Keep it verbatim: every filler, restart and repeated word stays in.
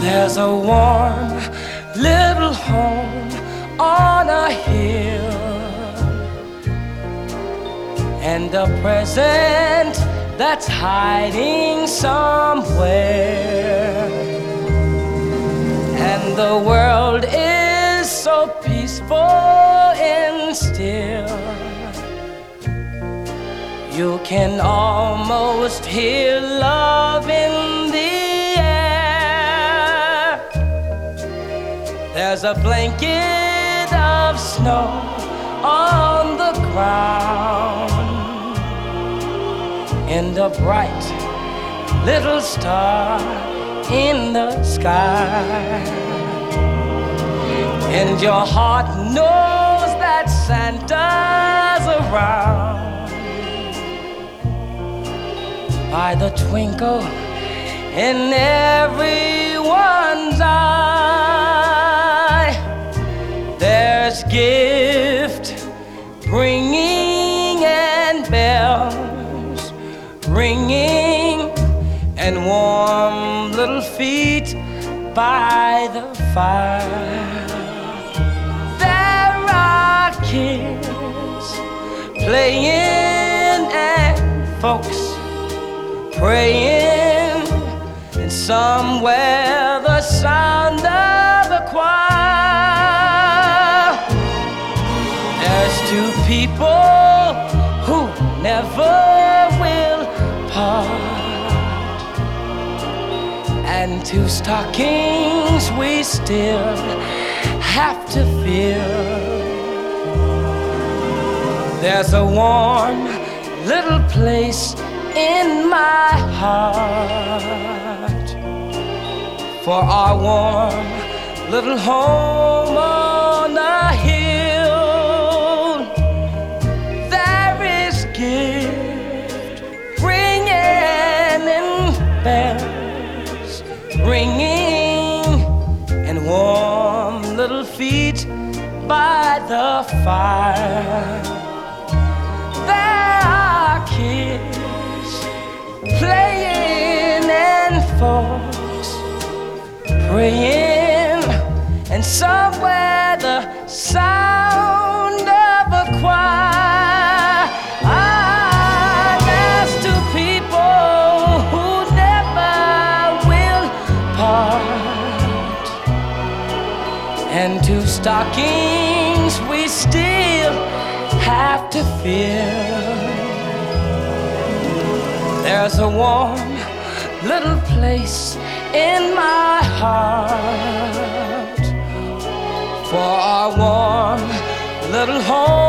There's a warm little home on a hill, and a present that's hiding somewhere. And the world is so peaceful and still, you can almost hear love in the air. There's a blanket of snow on the ground, and a bright little star in the sky. And your heart knows that Santa's around by the twinkle in everyone's eye. There's gift bringing and bells ringing and warm little feet by the fire. There are kids playing and folks praying, and somewhere the sound of a choir. There's two people who never will part, and two stockings we still have to fill. There's a warm little place in my heart for our warm little home on a hill. There is gift bringing and bells ringing and warm little feet by the fire. There are kids playing and folks praying, and somewhere the sound of a choir. Ah, there's two people who never will part, and two stockings we still have to fill. There's a warm little place in my heart for our warm little home